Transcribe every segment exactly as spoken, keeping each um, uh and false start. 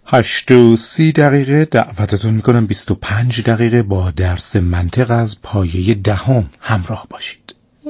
هشت و سی دقیقه دعوتتون میکنم بیست و پنج دقیقه با درس منطق از پایه دهم همراه باشید.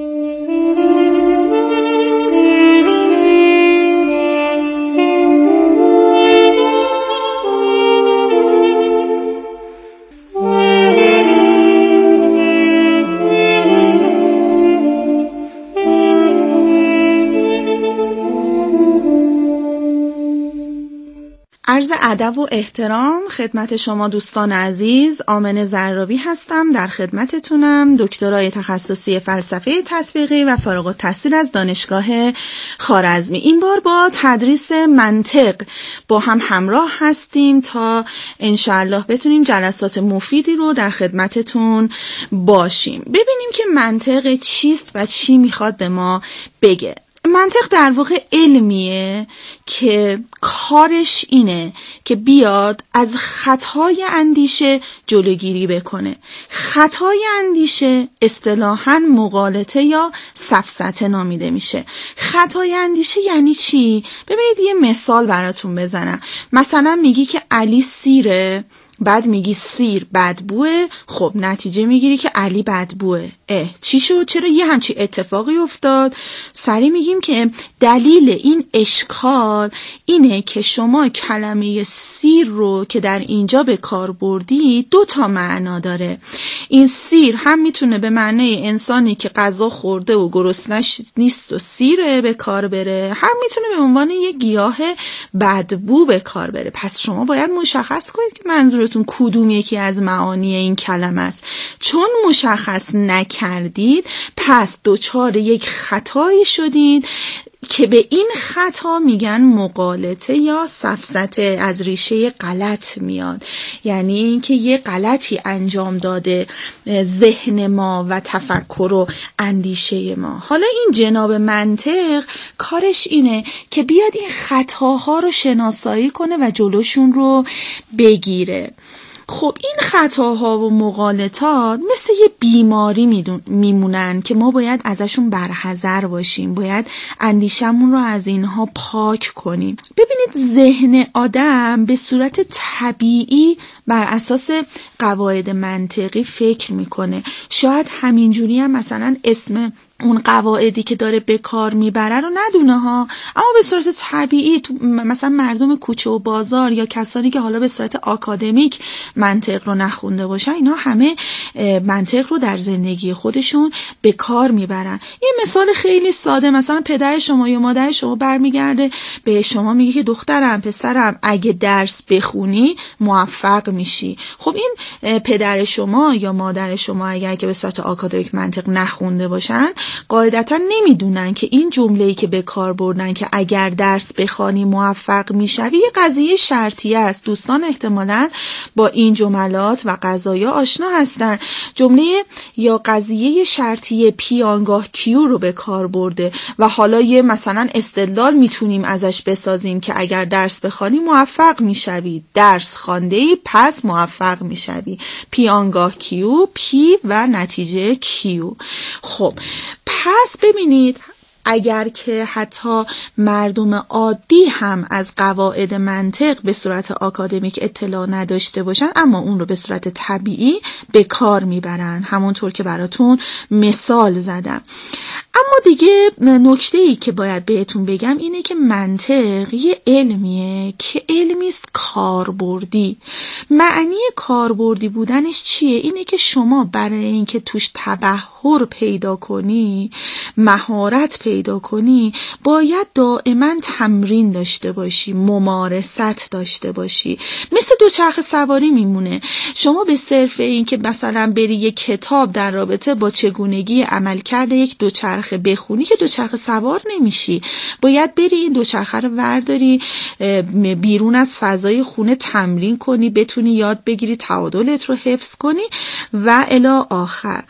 عرض ادب و احترام خدمت شما دوستان عزیز. آمنه زرابی هستم، در خدمتتونم. دکترای تخصصی فلسفه تطبیقی و فارغ التحصیل از دانشگاه خوارزمی. این بار با تدریس منطق با هم همراه هستیم تا انشاءالله بتونیم جلسات مفیدی رو در خدمتتون باشیم. ببینیم که منطق چیست و چی میخواد به ما بگه. منطق در واقع علمیه که کارش اینه که بیاد از خطای اندیشه جلوگیری بکنه. خطای اندیشه اصطلاحاً مغالطه یا سفسطه نامیده میشه. خطای اندیشه یعنی چی؟ ببینید یه مثال براتون بزنم. مثلا میگی که علی سیره، بعد میگی سیر بدبوه، خب نتیجه میگیری که علی بدبوه. اه چی شد؟ چرا یه همچی اتفاقی افتاد؟ سری میگیم که دلیل این اشکال اینه که شما کلمه سیر رو که در اینجا به کار بردی دو تا معنا داره. این سیر هم میتونه به معنی انسانی که غذا خورده و گرسنش نیست و سیره به کار بره، هم میتونه به عنوان یه گیاه بدبو به کار بره. پس شما باید مشخص کنید که منظورتون کدوم یکی از معانی این کلمه است. چون مشخص نکردید پس دوچار یک خطایی شدید که به این خطا میگن مغالطه یا سفسطه، از ریشه غلط میاد. یعنی اینکه یه غلطی انجام داده ذهن ما و تفکر و اندیشه ما. حالا این جناب منطق کارش اینه که بیاد این خطاها رو شناسایی کنه و جلوشون رو بگیره. خب این خطاها و مغالطات مثل یه بیماری میمونن که ما باید ازشون برحذر باشیم، باید اندیشمون رو از اینها پاک کنیم. ببینید ذهن آدم به صورت طبیعی بر اساس قواعد منطقی فکر میکنه. شاید همینجوری هم مثلا اسم اون قواعدی که داره به کار میبره رو ندونه ها، اما به صورت طبیعی تو مثلا مردم کوچه و بازار یا کسانی که حالا به صورت آکادمیک منطق رو نخونده باشن، اینا همه منطق رو در زندگی خودشون به کار میبرن. یه مثال خیلی ساده، مثلا پدر شما یا مادر شما برمیگرده به شما میگه که دخترم پسرم اگه درس بخونی موفق میشی. خب این پدر شما یا مادر شما اگر که به صورت آکادمیک منطق نخونده باشن قاعدتا نمیدونن که این جمله‌ای که به کار بردن که اگر درس بخوانی موفق میشوی یه قضیه شرطیه است. دوستان احتمالاً با این جملات و قضایا آشنا هستن. جمله یا قضیه شرطیه پی آنگاه کیو رو به کار برده و حالا یه مثلا استدلال میتونیم ازش بسازیم که اگر درس بخوانی موفق میشوی، درس خوانده‌ای پس موفق میشوی. پی آنگاه کیو، پی و نتیجه کیو. خب پس ببینید اگر که حتی مردم عادی هم از قواعد منطق به صورت آکادمیک اطلاع نداشته باشن، اما اون رو به صورت طبیعی به کار میبرن، همونطور که براتون مثال زدم. اما دیگه نکته‌ای که باید بهتون بگم اینه که منطق یه علمیه که علمیست کاربردی. معنی کاربردی بودنش چیه؟ اینه که شما برای اینکه توش تبحر پیدا کنی، مهارت پیدا کنی، باید دائما تمرین داشته باشی، ممارست داشته باشی. مثل دوچرخه سواری میمونه. شما به صرف این که مثلا بری یک کتاب در رابطه با چگونگی عملکرد یک دوچرخه بخونی که دوچرخه سوار نمیشی. باید بری این دوچرخه رو ورداری بیرون از فضای خونه تمرین کنی، بتونی یاد بگیری، تعادلت رو حفظ کنی و الی آخر.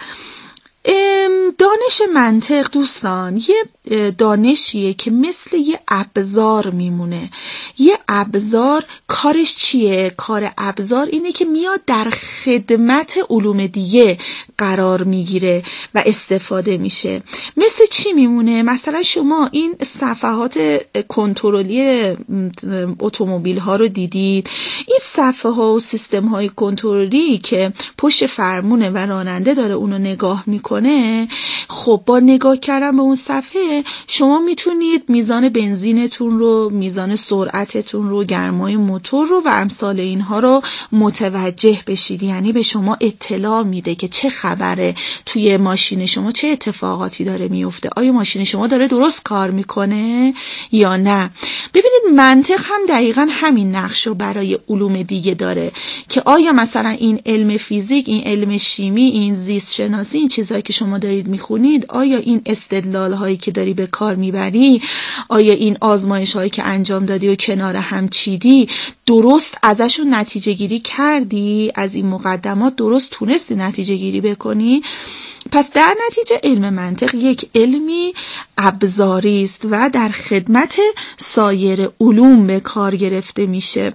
دانش منطق دوستان یه دانشیه که مثل یه ابزار میمونه. یه ابزار کارش چیه؟ کار ابزار اینه که میاد در خدمت علوم دیگه قرار میگیره و استفاده میشه. مثل چی میمونه؟ مثلا شما این صفحات کنترلی اتومبیل ها رو دیدید، این صفحه ها و سیستم های کنترلی که پشت فرمونه و راننده داره اونو نگاه میکنه. خب با نگاه کردن به اون صفحه شما میتونید میزان بنزینتون رو، میزان سرعتتون رو، گرمای موتور رو و امثال اینها رو متوجه بشید. یعنی به شما اطلاع میده که چه خبره توی ماشین شما، چه اتفاقاتی داره میفته، آیا ماشین شما داره درست کار میکنه یا نه. ببینید منطق هم دقیقاً همین نقش رو برای علوم دیگه داره که آیا مثلا این علم فیزیک، این علم شیمی، این زیست شناسی، این چیزهایی که شما دارید میخونید، آیا این استدلال هایی که داری به کار میبری، آیا این آزمایش هایی که انجام دادی و کنار هم چیدی درست ازشون نتیجه گیری کردی؟ از این مقدمات درست تونستی نتیجه گیری بکنی؟ پس در نتیجه علم منطق یک علمی ابزاری است و در خدمت سایر علوم به کار گرفته میشه.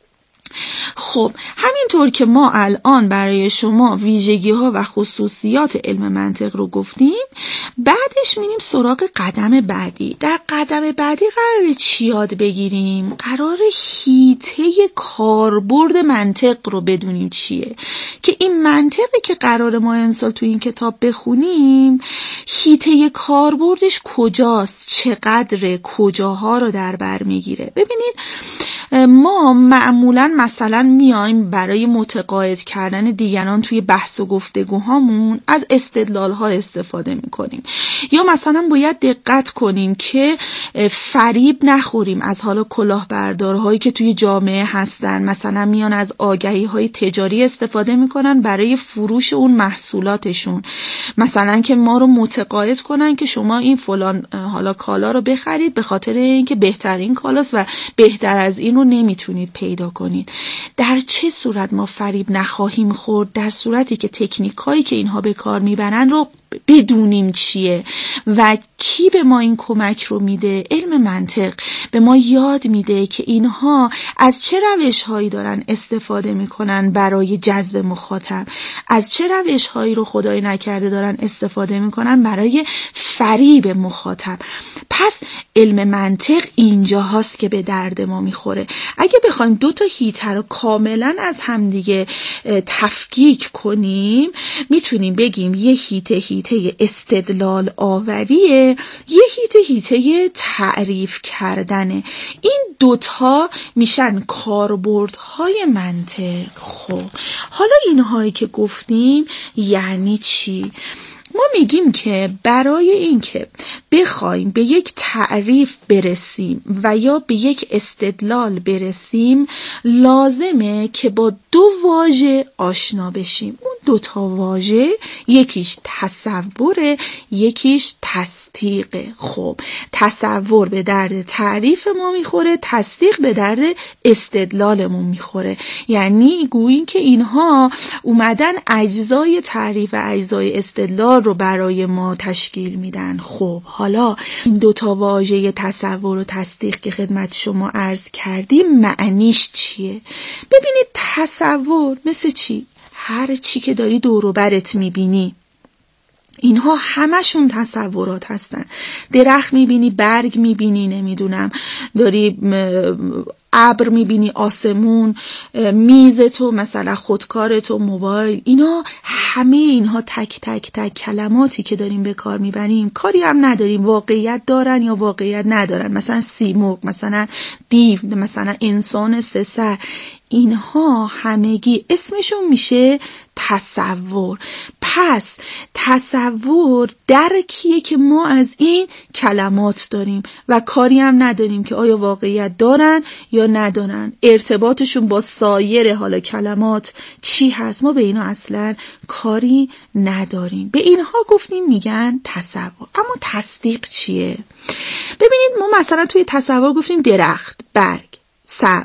خب همینطور که ما الان برای شما ویژگی ها و خصوصیات علم منطق رو گفتیم، بعدش میریم سراغ قدم بعدی. در قدم بعدی قراره چی یاد بگیریم؟ قراره حیطه کاربرد منطق رو بدونیم چیه، که این منطقی که قراره ما امسال تو این کتاب بخونیم حیطه کاربردش کجاست، چقدره، کجاها رو در بر میگیره. ببینید ما معمولاً مثلا میایم برای متقاعد کردن دیگران توی بحث و گفتگوهامون از استدلال ها استفاده میکنیم، یا مثلا باید دقت کنیم که فریب نخوریم از حالا کلاهبردارهایی که توی جامعه هستن. مثلا میان از آگهی های تجاری استفاده میکنن برای فروش اون محصولاتشون، مثلا که ما رو متقاعد کنن که شما این فلان حالا کالا رو بخرید به خاطر اینکه بهترین کالاست و بهتر از این رو نمیتونید پیدا کنید. در چه صورت ما فریب نخواهیم خورد؟ در صورتی که تکنیک هایی که اینها به کار میبرن رو بدونیم چیه و کی به ما این کمک رو میده. علم منطق به ما یاد میده که اینها از چه روش هایی دارن استفاده میکنن برای جذب مخاطب، از چه روش هایی رو خدای نکرده دارن استفاده میکنن برای فریب مخاطب. پس علم منطق اینجا هاست که به درد ما میخوره. اگه بخوایم دو تا حیطه رو کاملا از همدیگه تفکیک کنیم، میتونیم بگیم یه حیطه حیطه استدلال آوریه، یه حیطه حیطه تعریف کردنه. این دوتا میشن کاربردهای منطق. خب حالا اینهایی که گفتیم یعنی چی؟ ما میگیم که برای اینکه بخوایم به یک تعریف برسیم و یا به یک استدلال برسیم، لازمه که با دو واژه آشنا بشیم. اون دو تا واژه یکیش تصوره، یکیش تصدیقه. خب تصور به درد تعریف ما میخوره، تصدیق به درد استدلالمون میخوره. یعنی گوییم که اینها اومدن اجزای تعریف و اجزای استدلال رو برای ما تشکیل میدن. خب حالا این دوتا واژه تصور و تصدیق که خدمت شما عرض کردیم معنیش چیه؟ ببینید تصور مثل چی؟ هر چی که داری دور و برت میبینی، اینها همشون تصورات هستن. درخت میبینی، برگ میبینی، نمیدونم داری ابر میبینی، آسمون، میز تو، مثلا خودکار تو، موبایل، اینا همه اینها تک تک تک کلماتی که داریم به کار میبریم، کاری هم نداریم واقعیت دارن یا واقعیت ندارن. مثلا سیمرغ، مثلا دیو، مثلا انسان سه سر، اینها همگی اسمشون میشه تصور. پس تصور درکیه که ما از این کلمات داریم و کاری هم نداریم که آیا واقعیت دارن یا ندارن، ارتباطشون با سایر حالا کلمات چی هست، ما به اینا اصلا کاری نداریم. به اینها گفتیم میگن تصور. اما تصدیق چیه؟ ببینید ما مثلا توی تصور گفتیم درخت، برگ، سبز،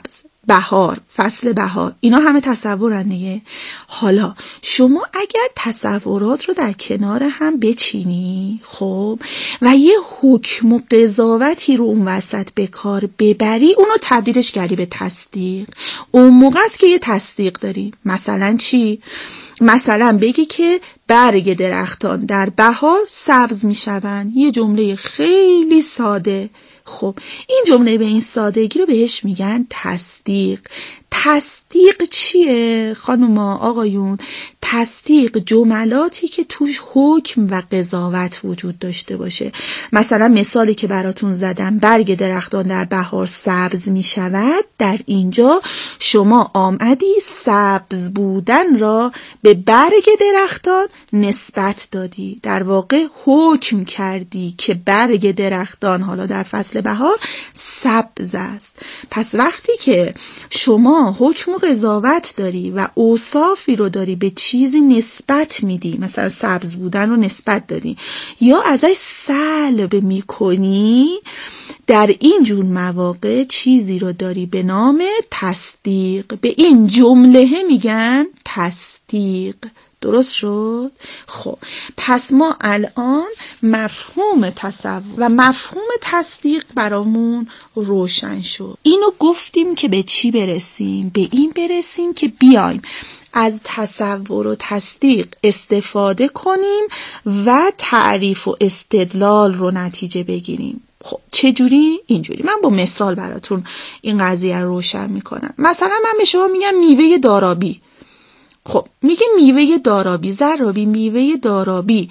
بهار، فصل بهار، اینا همه تصورن دیگه. حالا شما اگر تصورات رو در کنار هم بچینی خب و یه حکم و قضاوتی رو اون وسط به کار ببری، اونو تبدیلش کردی به تصدیق، اون موقع است که یه تصدیق داری. مثلا چی؟ مثلا بگی که برگ درختان در بهار سبز میشوند. یه جمله خیلی ساده. خب این جمله به این سادگی رو بهش میگن تصدیق. تصدیق چیه خانوما آقایون؟ تصدیق جملاتی که توش حکم و قضاوت وجود داشته باشه. مثلا مثالی که براتون زدم، برگ درختان در بهار سبز می شود، در اینجا شما آمدی سبز بودن را به برگ درختان نسبت دادی، در واقع حکم کردی که برگ درختان حالا در فصل بهار سبز است. پس وقتی که شما حکم و قضاوت داری و اوصافی رو داری به چیزی نسبت میدی، مثلا سبز بودن رو نسبت دادی یا ازش سلب میکنی، در این جور مواقع چیزی رو داری به نام تصدیق. به این جمله میگن تصدیق. درست شد؟ خب پس ما الان مفهوم تصور و مفهوم تصدیق برامون روشن شد. اینو گفتیم که به چی برسیم؟ به این برسیم که بیایم از تصور و تصدیق استفاده کنیم و تعریف و استدلال رو نتیجه بگیریم. خب چجوری؟ اینجوری. من با مثال براتون این قضیه رو روشن میکنم. مثلا من به شما میگم میوه دارابی. خب میگه میوه دارابی، زرابی میوه دارابی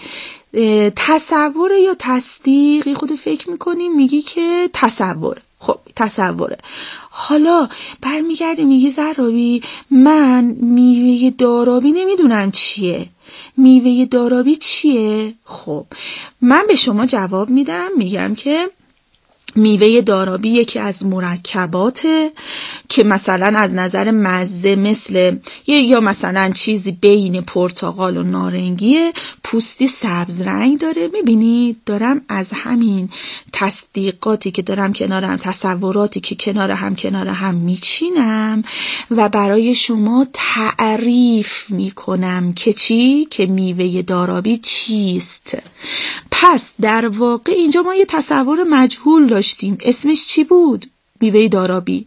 تصور یا تصدیق؟ خود فکر میکنی میگی که تصوره. خب تصوره. حالا برمیگردی میگی زرابی من میوه دارابی نمیدونم چیه، میوه دارابی چیه؟ خب من به شما جواب میدم، میگم که میوه دارابی یکی از مرکباته که مثلا از نظر مزه مثل یا مثلا چیزی بین پرتقال و نارنگیه، پوستی سبز رنگ داره. میبینید دارم از همین تصدیقاتی که دارم کنار هم، تصوراتی که کنار هم کنار هم میچینم و برای شما تعریف میکنم که چی؟ که میوه دارابی چیست. پس در واقع اینجا ما یه تصور مجهول داشتیم. اسمش چی بود؟ میوه دارابی.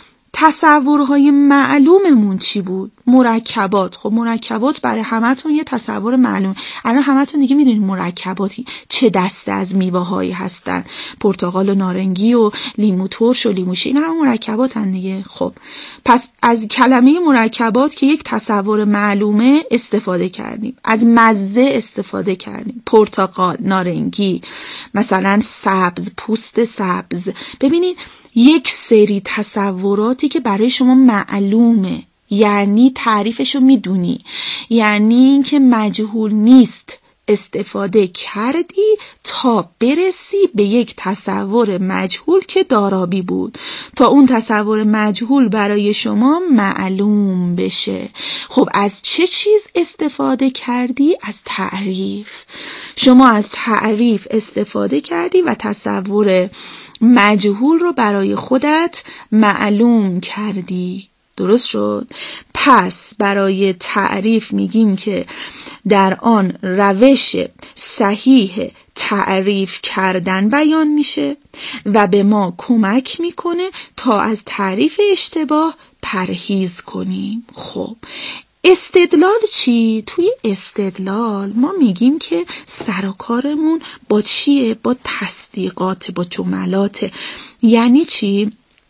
تصورهای معلوممون چی بود؟ مرکبات. خب مرکبات برای همتون یه تصور معلوم. الان همتون دیگه میدونید مرکباتی چه دسته از میوه هایی هستن، پرتقال و نارنگی و لیمو ترش و لیمو شیرین، این هم مرکباتن دیگه. خب پس از کلمه مرکبات که یک تصور معلومه استفاده کردیم، از مزه استفاده کردیم، پرتقال، نارنگی، مثلا سبز، پوست سبز. ببینید یک سری تصوراتی که برای شما معلومه، یعنی تعریفشو میدونی، یعنی اینکه مجهول نیست، استفاده کردی تا برسی به یک تصور مجهول که دارابی بود، تا اون تصور مجهول برای شما معلوم بشه. خب از چه چیز استفاده کردی؟ از تعریف. شما از تعریف استفاده کردی و تصور مجهول رو برای خودت معلوم کردی. درست شد؟ پس برای تعریف میگیم که در آن روش صحیح تعریف کردن بیان میشه و به ما کمک میکنه تا از تعریف اشتباه پرهیز کنیم. خب استدلال چی؟ توی استدلال ما میگیم که سر و کارمون با چیه؟ با تصدیقات، با جملات. یعنی چی؟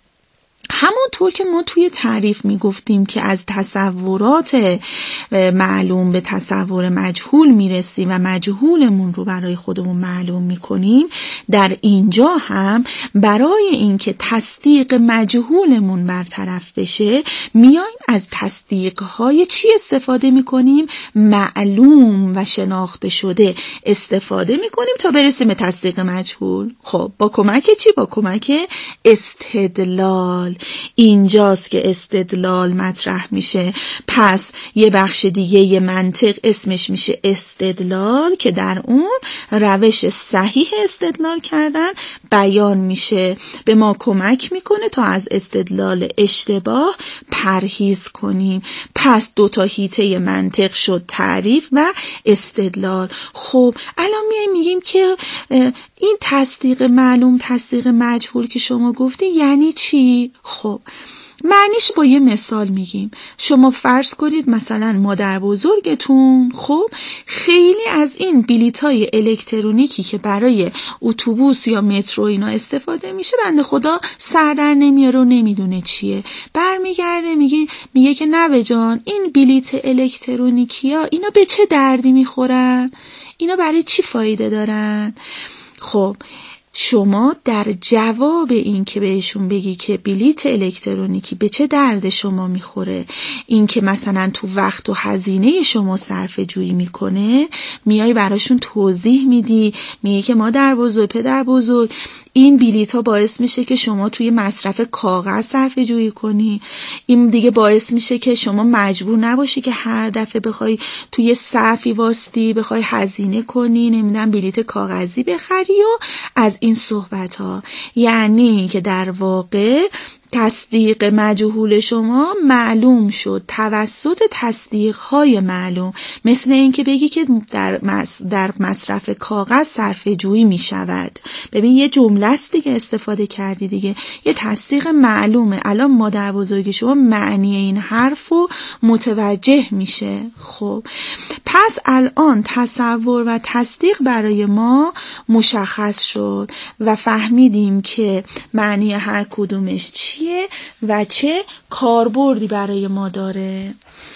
همونطور که ما توی تعریف میگفتیم که از تصورات معلوم به تصور مجهول میرسیم و مجهولمون رو برای خودمون معلوم میکنیم، در اینجا هم برای اینکه تصدیق مجهولمون برطرف بشه میایم از تصدیقهای چی استفاده میکنیم؟ معلوم و شناخته شده استفاده میکنیم تا برسیم به تصدیق مجهول. خب با کمک چی؟ با کمک استدلال. اینجاست که استدلال مطرح میشه. پس یه بخش دیگه یه منطق اسمش میشه استدلال که در اون روش صحیح استدلال کردن بیان میشه، به ما کمک میکنه تا از استدلال اشتباه پرهیز کنیم. پس دو تا حیطه منطق شد، تعریف و استدلال. خب الان میایم میگیم که این تصدیق معلوم تصدیق مجهول که شما گفتی یعنی چی؟ خب معنیش با یه مثال میگیم. شما فرض کنید مثلا مادر بزرگتون خب خیلی از این بلیطای الکترونیکی که برای اتوبوس یا مترو اینا استفاده میشه بنده خدا سر در نمیاره و نمیدونه چیه. برمیگرده میگه میگه که نوه جان این بلیط الکترونیکی ها اینا به چه دردی میخورن؟ اینا برای چی فایده دارن؟ خب شما در جواب این که بهشون بگی که بلیط الکترونیکی به چه درد شما میخوره، این که مثلا تو وقت و هزینه شما صرفه جویی میکنه، میای براشون توضیح میدی، میگه که مادر بزرگ پدر بزرگ این بلیط ها باعث میشه که شما توی مصرف کاغذ صرفه جویی کنی، این دیگه باعث میشه که شما مجبور نباشی که هر دفعه بخوای توی صفی واسطی بخوای هزینه کنی، نمیدونم بلیط کاغذی بخری و از این صحبت ها. یعنی که در واقع تصدیق مجهول شما معلوم شد توسط تصدیق های معلوم، مثل این که بگی که در در مصرف کاغذ صرفه جویی می شود. ببین یه جمله است دیگه استفاده کردی دیگه، یه تصدیق معلومه. الان مادر بزرگ شما معنی این حرف رو متوجه میشه. خب پس الان تصور و تصدیق برای ما مشخص شد و فهمیدیم که معنی هر کدومش چیه و چه کاربردی برای ما داره.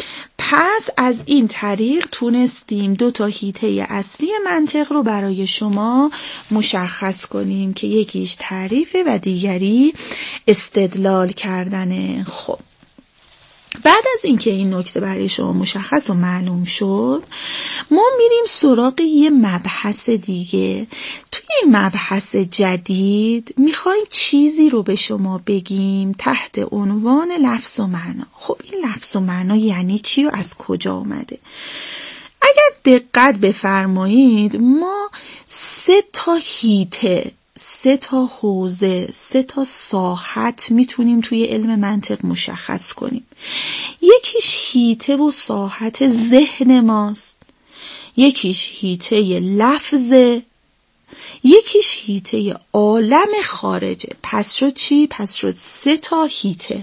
پس از این طریق تونستیم دو تا حیطه اصلی منطق رو برای شما مشخص کنیم که یکیش تعریفه و دیگری استدلال کردنه. خب بعد از اینکه این نکته برای شما مشخص و معلوم شد، ما میریم سراغ یه مبحث دیگه. توی این مبحث جدید میخوایم چیزی رو به شما بگیم تحت عنوان لفظ و معنا. خب این لفظ و معنا یعنی چی و از کجا آمده؟ اگر دقت بفرمایید ما سه تا حیطه، سه تا حوزه، سه تا ساحت میتونیم توی علم منطق مشخص کنیم. یکیش حیطه و ساحت ذهن ماست، یکیش حیطه لفظه، یکیش حیطه عالم خارجه. پس شد چی؟ پس شد سه تا حیطه.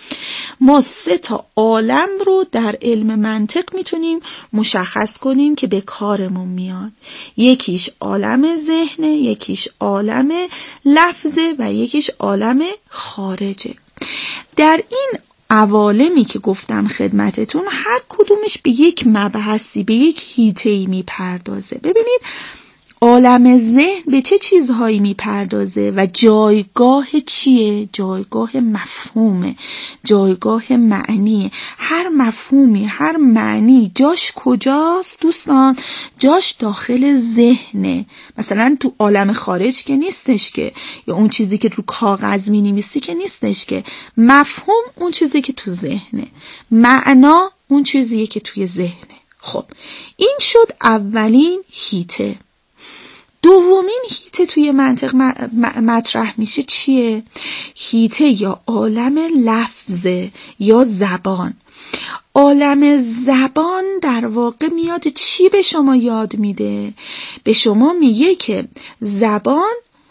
ما سه تا عالم رو در علم منطق میتونیم مشخص کنیم که به کارمون میاد. یکیش عالم ذهنه، یکیش عالم لفظه و یکیش عالم خارجه. در این عوالمی که گفتم خدمتتون هر کدومش به یک مبحثی، به یک حیطه‌ای میپردازه. ببینید عالم ذهن به چه چیزهایی میپردازه و جایگاه چیه؟ جایگاه مفهومه، جایگاه معنیه. هر مفهومی، هر معنی جاش کجاست دوستان؟ جاش داخل ذهنه. مثلا تو عالم خارج که نیستش که، یا اون چیزی که رو کاغذ مینویسی که نیستش که. مفهوم اون چیزی که تو ذهنه، معنا اون چیزیه که توی ذهنه. خب این شد اولین حیطه. دومین حیطه توی منطق مطرح میشه چیه؟ حیطه یا عالم لفظه یا زبان. عالم زبان در واقع میاد چی به شما یاد میده؟ به شما میگه که زبان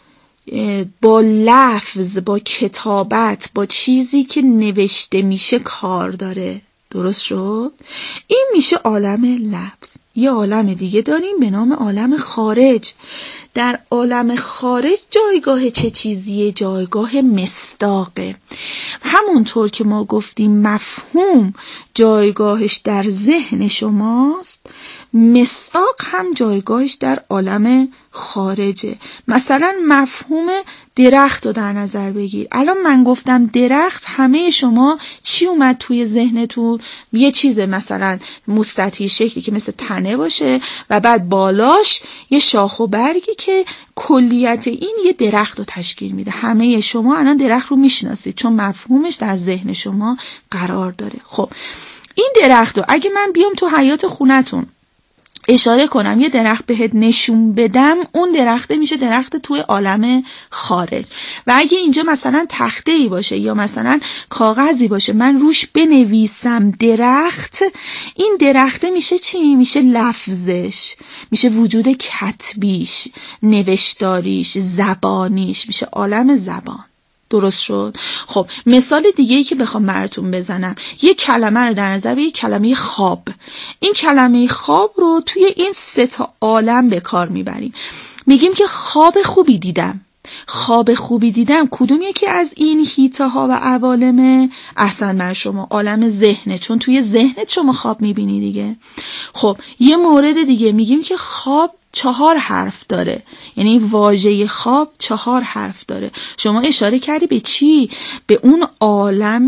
با لفظ، با کتابت، با چیزی که نوشته میشه کار داره. درست شد؟ این میشه عالم لفظ. یه عالم دیگه داریم به نام عالم خارج. در عالم خارج جایگاه چه چیزیه؟ جایگاه مصداقه. همونطور که ما گفتیم مفهوم جایگاهش در ذهن شماست، مصداق هم جایگاهش در عالم خارجه. مثلا مفهوم درخت رو در نظر بگیر. الان من گفتم درخت، همه شما چی اومد توی ذهنتون؟ یه چیز مثلا مستطیل شکلی که مثل تنه باشه و بعد بالاش یه شاخ و برگی که کلیت این یه درخت رو تشکیل میده. همه شما الان درخت رو میشناسید چون مفهومش در ذهن شما قرار داره. خب این درخت رو اگه من بیام تو حیاط خونتون اشاره کنم، یه درخت بهت نشون بدم، اون درخته میشه درخت توی عالم خارج. و اگه اینجا مثلا تخته‌ای باشه یا مثلا کاغذی باشه من روش بنویسم درخت، این درخته میشه چی؟ میشه لفظش، میشه وجود کتبیش، نوشتاریش، زبانیش، میشه عالم زبان. درست شد؟ خب مثال دیگه‌ای که بخوام براتون بزنم، یه کلمه رو در نظر بگیر، کلمه خواب. این کلمه خواب رو توی این سه تا عالم به کار میبریم. میگیم که خواب خوبی دیدم. خواب خوبی دیدم کدوم یکی از این هیته ها و عوالمه؟ احسن بر شما، عالم ذهنه، چون توی ذهنت شما خواب میبینی دیگه. خب یه مورد دیگه میگیم که خواب چهار حرف داره، یعنی واژه خواب چهار حرف داره. شما اشاره کردی به چی؟ به اون عالم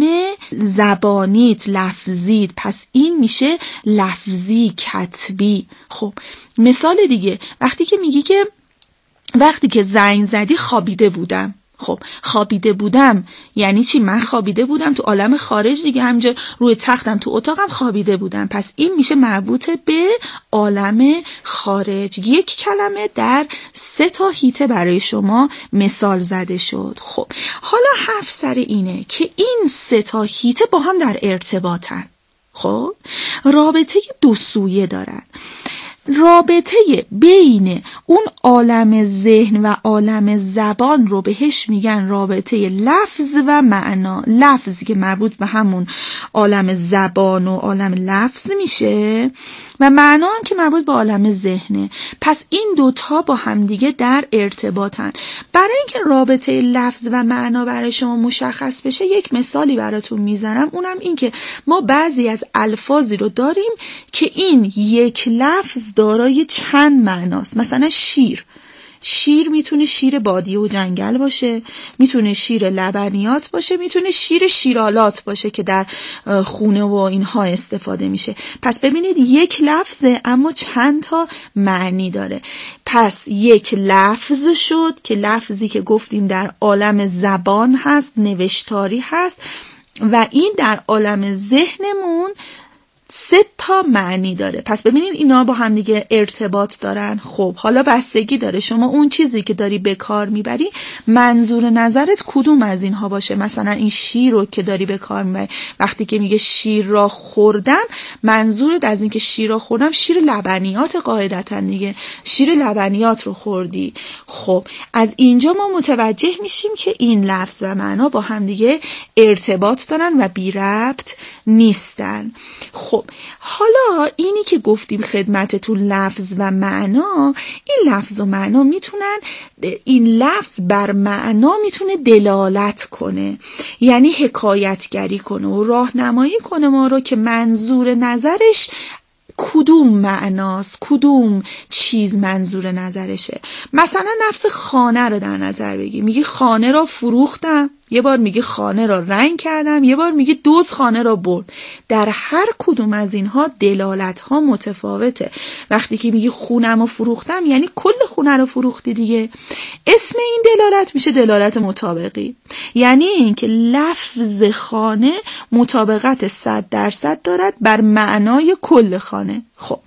زبانیت، لفظیت، پس این میشه لفظی، کتبی. خب مثال دیگه، وقتی که میگی که وقتی که زنگ زدی خوابیده بودم. خب خوابیده بودم یعنی چی؟ من خوابیده بودم تو عالم خارج دیگه، همینجا روی تختم تو اتاقم خوابیده بودم، پس این میشه مربوط به عالم خارج. یک کلمه در سه تا هیته برای شما مثال زده شد. خب حالا حرف سر اینه که این سه تا هیته با هم در ارتباطن. خب رابطه دو سویه دارن. رابطه بین اون عالم ذهن و عالم زبان رو بهش میگن رابطه لفظ و معنا. لفظی که مربوط به همون عالم زبان و عالم لفظ میشه و معنا هم که مربوط به عالم ذهنه. پس این دوتا با همدیگه در ارتباطن. برای اینکه رابطه لفظ و معنا برای شما مشخص بشه یک مثالی براتون میزنم، اونم این که ما بعضی از الفاظی رو داریم که این یک لفظ دارای چند معناست. مثلا شیر، شیر میتونه شیر بادیه و جنگل باشه، میتونه شیر لبنیات باشه، میتونه شیر شیرالات باشه که در خونه و اینها استفاده میشه. پس ببینید یک لفظه اما چند تا معنی داره. پس یک لفظ شد که لفظی که گفتیم در عالم زبان هست، نوشتاری هست، و این در عالم ذهنمون سه تا معنی داره. پس ببینین اینا با هم دیگه ارتباط دارن. خب حالا بستگی داره شما اون چیزی که داری به کار میبری منظور نظرت کدوم از اینها باشه. مثلا این شیر رو که داری به کار میبری، وقتی که میگه شیر را خوردم، منظورت از این که شیر را خوردم شیر لبنیات قاعدتا دیگه، شیر لبنیات رو خوردی. خب از اینجا ما متوجه میشیم که این لفظ و معنا با هم دیگه ارتباط دارن و بی ربط نیستن. خب حالا اینی که گفتیم خدمتتون لفظ و معنا، این لفظ و معنا میتونن، این لفظ بر معنا میتونه دلالت کنه، یعنی حکایتگری کنه و راهنمایی کنه ما رو که منظور نظرش کدوم معناست، کدوم چیز منظور نظرشه. مثلا نفس خانه رو در نظر بگی، میگی خانه را فروختم، یه بار میگی خانه را رنگ کردم، یه بار میگی دزد خانه را برد. در هر کدوم از اینها دلالت ها متفاوته. وقتی که میگی خونم رو فروختم یعنی کل خونه رو فروختی دیگه. اسم این دلالت میشه دلالت مطابقی، یعنی اینکه لفظ خانه مطابقت صد درصد دارد بر معنای کل خانه. خب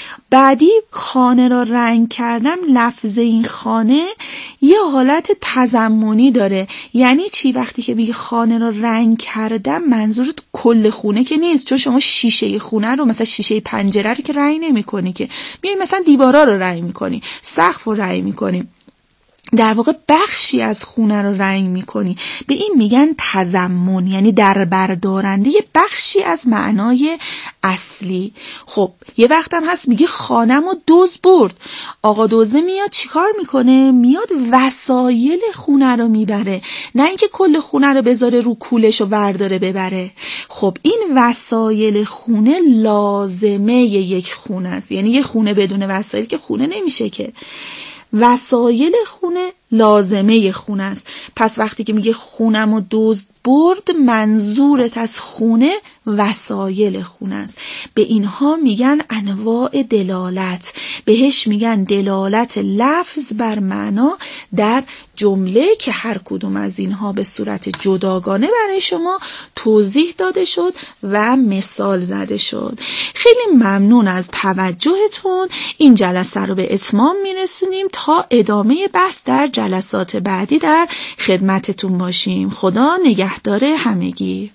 بعدی خانه را رنگ کردم، لفظ این خانه یه حالت تضمنی داره. یعنی چی؟ وقتی که میگی خانه را رنگ کردم منظورت کل خونه که نیست، چون شما شیشه خونه رو، مثلا شیشه پنجره رو که رنگ نمی کنی، که میای مثلا دیوارا رو رنگ میکنی، سقف رو رنگ میکنی. در واقع بخشی از خونه رو رنگ میکنی. به این میگن تضمن، یعنی در بردارنده بخشی از معنای اصلی. خب یه وقت هم هست میگی خانم و دزد برد. آقا دزده میاد چیکار میکنه؟ میاد وسایل خونه رو میبره، نه اینکه کل خونه رو بذاره رو کولش و ورداره ببره. خب این وسایل خونه لازمه یک خونه است، یعنی یه خونه بدون وسایل که خونه نمیشه که. وسایل خونه لازمه خونه است. پس وقتی که میگه خونم و دزد برد، منظورت از خونه وسایل خونه است. به اینها میگن انواع دلالت، بهش میگن دلالت لفظ بر معنا در جمله که هر کدوم از اینها به صورت جداگانه برای شما توضیح داده شد و مثال زده شد. خیلی ممنون از توجهتون. این جلسه رو به اتمام میرسونیم تا ادامه بحث در جلسات بعدی در خدمتتون باشیم. خدا نگهدار همگی.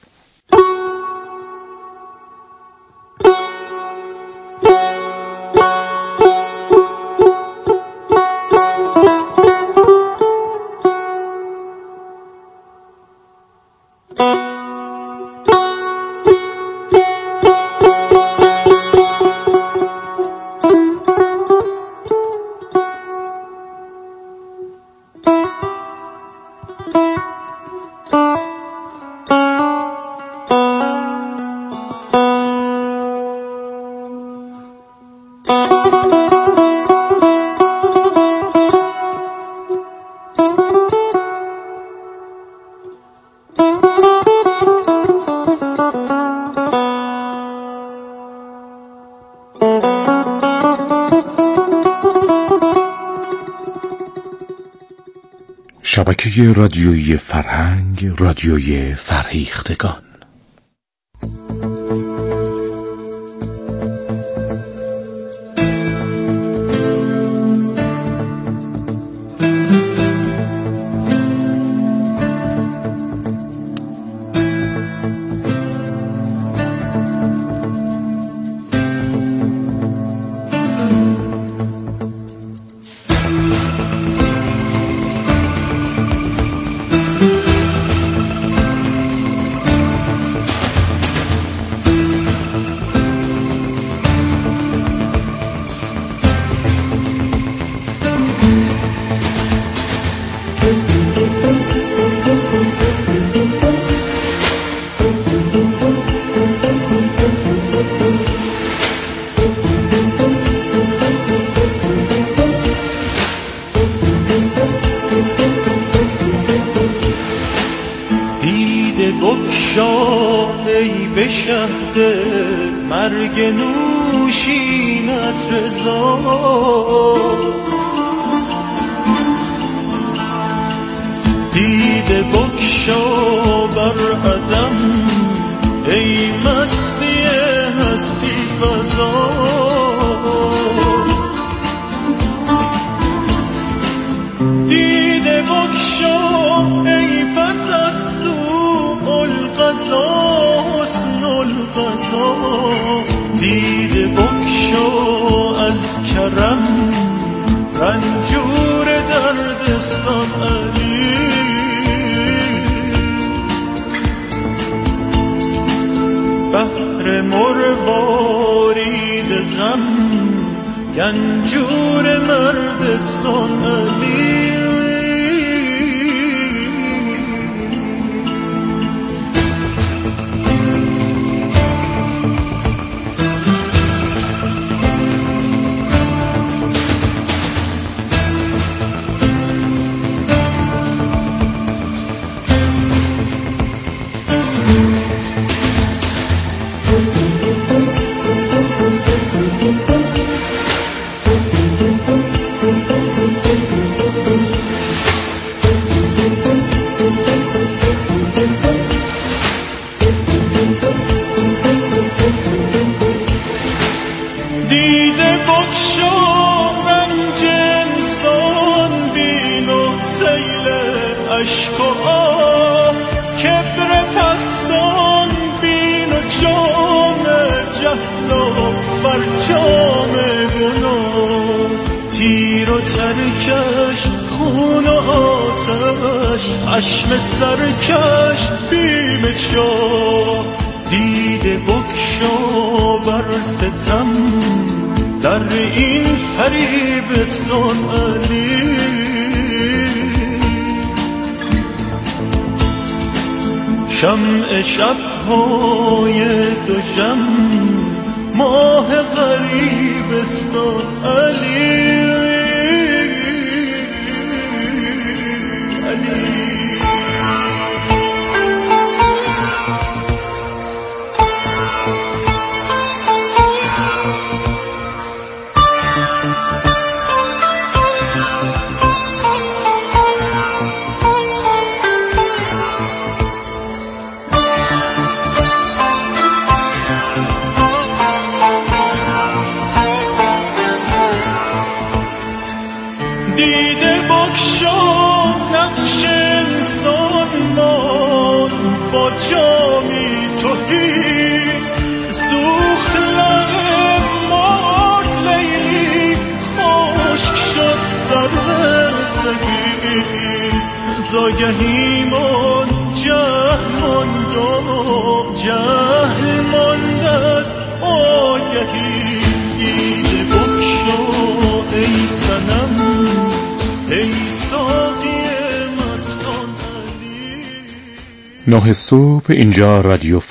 شبکه رادیویی فرهنگ، رادیوی فرهیختگان. مرگ نوشینت رضا، دیده بکشا بر عدم ای مستی هستی فضا، دیده بکشا ای پس از سوء القضا حسن القضا، دیده بکشا از کرم رنجور دردستان علی، بحر مروارید غم گنجور مردستان علی. Thank you. خشم سرکش بیم چاه، دیده بکشا بر ستم در این فریبستان علی. شمع شب‌های دوژم ماه غریبستان علی علی. دیده بکشا نقش انسان مان با جامی توهی، سوخت لب مرد لیلی خشک شد سر سگی. زاگهی من جهل ماند و جهل ماند از آگهی. دیده بکشا ای صنم ای ساقی مستان علی. نه صبح اینجا رادیو